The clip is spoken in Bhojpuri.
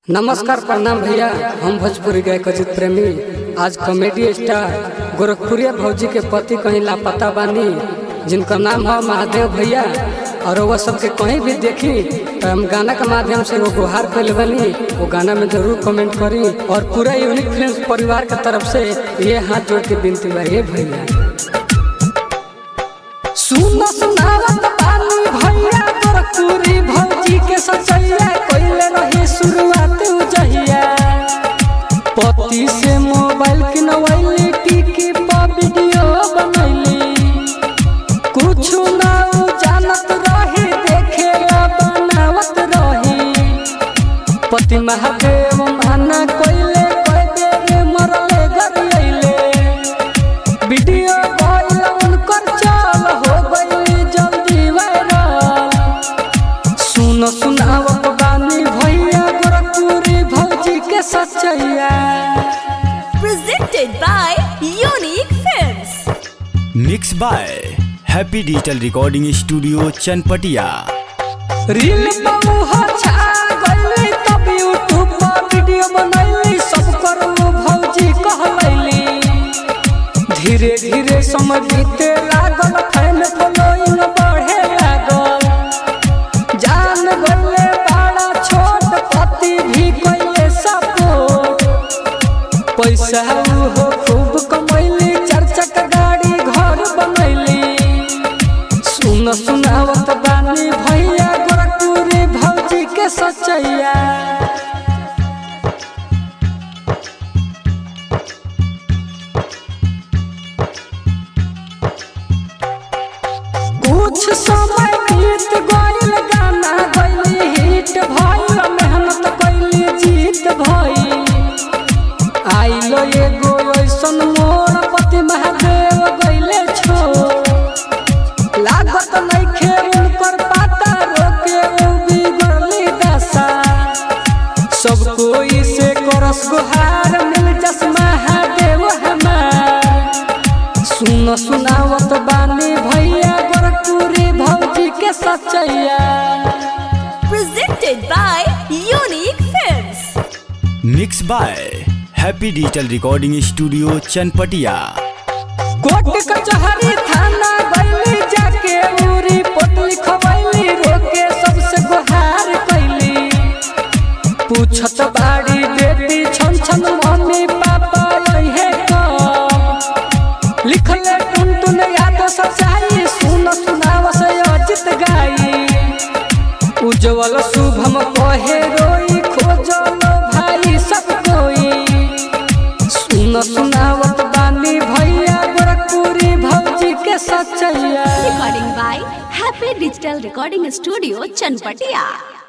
नमस्कार प्रणाम भैया। हम भोजपुरी गायक अजित प्रेमी आज कॉमेडी स्टार गोरखपुरिया भौजी के पति कहीं लापता बानी, जिनका नाम है महादेव भैया। और वह सबके कहीं भी देखी तो हम गाना के माध्यम से वो गुहार कर बनी, वो गाना में जरूर कमेंट करी। और पूरा यूनिक फिल्म परिवार की तरफ से ये हाथ जोड़ के विनती बा भैया। सुनो सुनावत बानी भैया गोरखपुरी भौजी के सचैया, कोइले रही शुरुआत उजहिया। पति से मोबाइल किनवैली, टिकी पर वीडियो बनैली। कुछ ना जानत रही, देखेला बनावत रही। पति महादेव माना कोइले कोई बेरे मरले गरियले। वीडियो गइल उनकर चल हो गइली जल्दी वायरल। सुनो सुनावत बानी भैया गोरखपुरी भौजी के सचैया। Presented by Unique Films. Mixed by Happy Digital Recording Studio Chanpatia. Reel बहु छा गइली तब यूट्यूब पर वीडियो बनैली, सब करू भौजी कहलैली। धीरे धीरे समय बीते लागल, फैन फॉलोइंग बढ़े लागल। जान गइले बड़ा छोट, पति भी कइले सपोर्ट। पैसा हो खूब कमैली, चर्चक गाड़ी घर बनैली। सुन सुनावत बानी भैया गोरखपुरी भौजी के सचैया। कुछ समय बीत गइल, गाना गइली हिट भइल। मेहनत कइली जीत भइल। आइलो एगो ऐसन मोर, पति महादेव गइले छोड़। लागत नइखे उनकर पाता, रोके उ बिगड़ली दशा। सब कोई से करस गुहार, मिल जस महादेव हमार। सुनो सुनावत बानी भैया गोरखपुरी भौजी के सचैया। Presented by Unique Films. Mixed by Happy Digital Recording Studio Chanpatia. Court कचहरी थाना गइली, जाके उरी पोट लिखवैली। रोके सबसे गुहार कइली। पूछत बाड़ी बेटी छन छन मम्मी पापा यही कब। लिखले टुन टुन याद सच्चाई, सुन सुनाव से अजित गाई। उज्जवल शुभम कहे रोई, खोजल भाई सब कोई। सुन सुनावत बानी भैया गोरखपुरी भौजी के सचैया। Recording by Happy Digital Recording Studio Chanpatia.